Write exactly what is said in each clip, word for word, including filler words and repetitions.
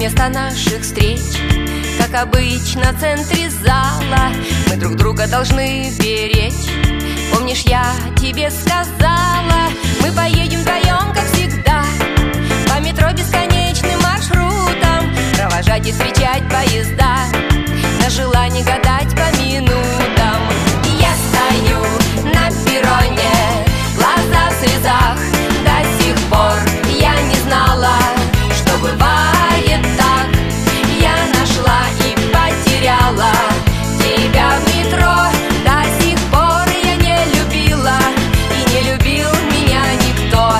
место наших встреч, как обычно, в центре зала. Мы друг друга должны беречь. Помнишь, я тебе сказала, мы поедем вдвоем, как всегда, по метро бесконечным маршрутам, провожать и встречать поезда, на желание гадать по минутам. И я стою на перроне, глаза в слезах. До сих пор я не знала, что бывает так. Я нашла и потеряла тебя в метро. До сих пор я не любила, и не любил меня никто.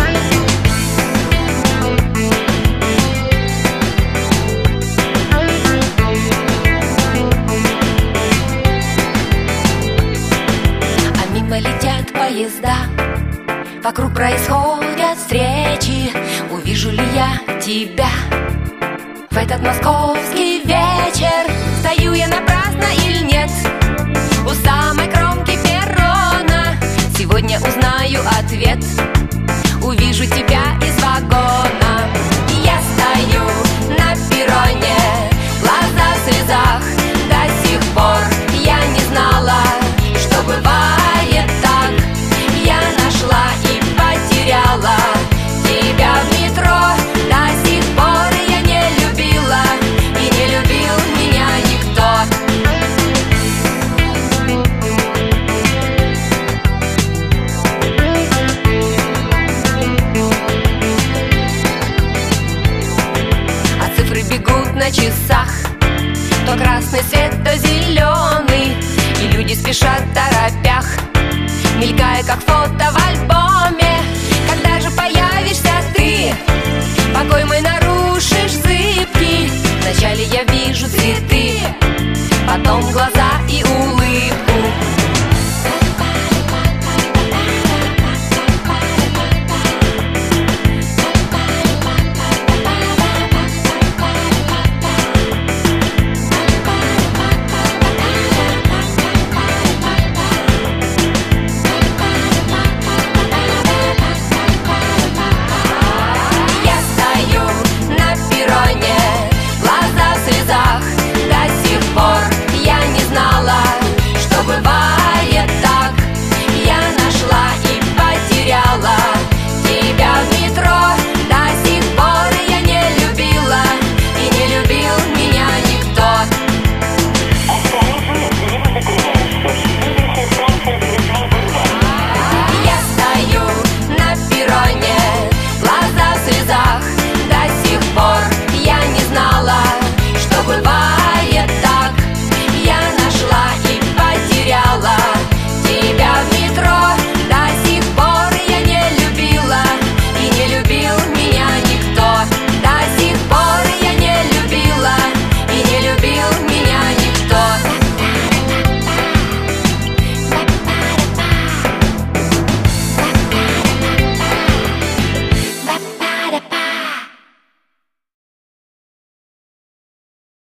А мимо летят поезда, вокруг происходят встречи. Увижу ли я тебя в этот московский вечер? Стою я напрасно или нет у самой кромки перрона? Сегодня узнаю ответ, увижу тебя из вагона. И я стою на перроне, глаза в слезах. До сих пор я не знала, что бывает так. Я нашла и потеряла тебя в метро. До сих пор я не любила, и не любил меня никто. А цифры бегут на часах, то красный свет, то зеленый, и люди спешат в торопях, мелькая как фото в альбоме.